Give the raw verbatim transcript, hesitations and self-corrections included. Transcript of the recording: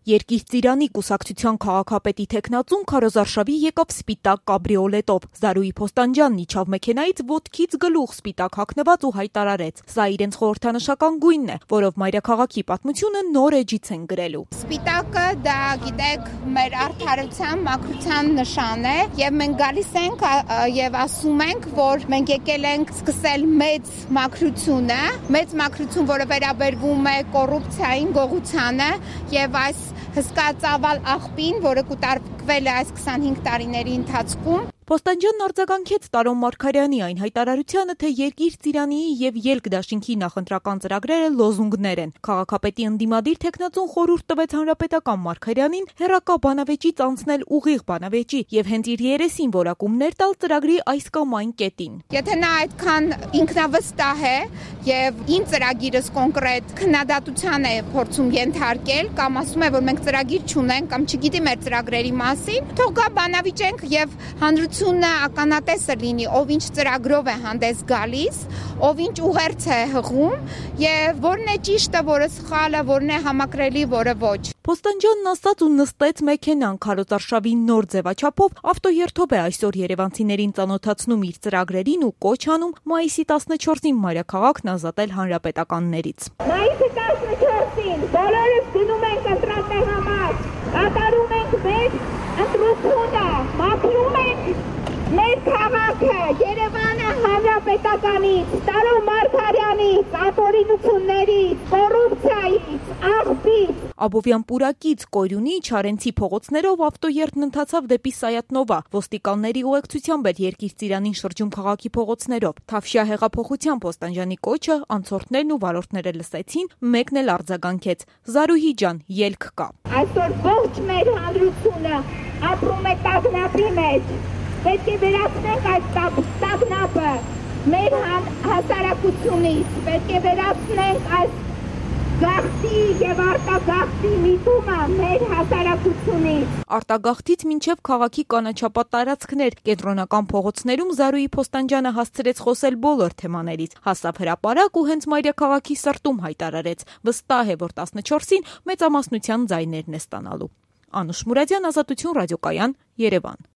Երկիր ծիրանի կուսակցության քաղաքապետի թեկնածուն քարոզարշավի եկավ սպիտակ կաբրիոլետով։ Զարուհի Փոստանջյանն իջավ մեքենայից ոտքից գլուխ սպիտակ հագնված ու հայտարարեց. Սա իրենց խորհրդանշական գույնն է, որով մայրաքաղաքի պատմությունը նոր էջից են գրելու։ Սպիտակը դա գիտեք մեր արդարության, մաքրության նշան է, եւ մենք գալիս ենք եւ ասում ենք, որ մենք եկել ենք սկսել մեծ մաքրությունը, մեծ մաքրություն, որը վերաբերվում է կոռուպցիային, գողությանը եւ այս հսկա ծավալ աղբին, որը կուտարկվել է այս քսանհինգ տարիների ընթացքում։ Փոստանջյանն արձագանքեց Տարոն Մարգարյանի այն հայտարարությանը, թե Երկիր ծիրանիի եւ Ելք դաշինքի նախընտրական ծրագրերը լոզունգներ են։ Քաղաքապետի ընդդիմադիր թեկնածուն խորհուրդ տվեց հանրապետական Մարգարյանին հեռակա բանավեճից անցնել ուղիղ բանավեճի եւ հենց իր երեսին որակումներ տալ ծրագրի այս կամ այն կետին։ Եթե նա այդքան ինքնավստահ է եւ ին ծրագիրս կոնկրետ քննադատության է փորձում ենթարկել կամ ասում է, որ մենք ծրագիր չունենք կամ չգիտի մեր ծրագրերի մասին, թող գա բանավիճենք եւ հանրությունը ականատեսը լինի, ով ինչ ծրագրով է հանդես գալիս, ով ինչ ուղերձ է հղում եւ որն է ճիշտը, որը սխալը, որն է համակրելի, որը ոչ։ Փոստանջյանն ասաց ու նստեց մեքենան քարոզարշավի նոր ձևաչափով ավտոերթով է այսօր երևանցիներին ծանոթացնում իր ծրագրերին ու կոչ անում մայիսի տասնչորսին մայրաքաղաքն ազատել հանրապետականներից։ Մայիսի տասնչորսին բոլորս գնում ենք ընտրատի համար, կատարում ենք մեր ընտրությունը, մաքրում ենք մեր քաղաքը, Երևանը հանրապետականից, Տարոն Մարգարյանից, ապօրինություններից, կոռուպցիայից, աղբից։ Աբովյան պուրակից Կոյրունի Չարենցի փողոցներով ավտոերթն ընթացավ դեպի Սայաթնովա, ոստիկանների ուղեկցությամբ էր Երկիր ծիրանին շրջում քաղաքի փողոցներով։ Թավշյա հեղափոխության Փոստանջյանի կոչը անցորդներն ու վարորդները լսեցին, մեկն էլ արձագանքեց. Զարուհի ջան, ելք կա։ Այսօր ողջ մեր հանրությունը ապրում է տագնապի մեջ։ Պետք է վերացնենք այդ տագնապը մեր հասարակությունից, պետք է վերացնենք այս գաղթի եւ արտագաղթի միտումը մեր հասարակությունից։ Արտագաղթից մինչև քաղաքի կանաչապատ տարածքներ, կենտրոնական փողոցներում Զարուհի Փոստանջյանը հասցրեց խոսել բոլոր թեմաներից, հասավ հրապարակ ու հենց մայրաքաղաքի սրտում հայտարարեց. վստահ է, որ տասնչորսին մեծամասնության ձայներն է ստանալու։ Անուշ Մուրադյան, Ազատություն ռադիոկայան, Երևան։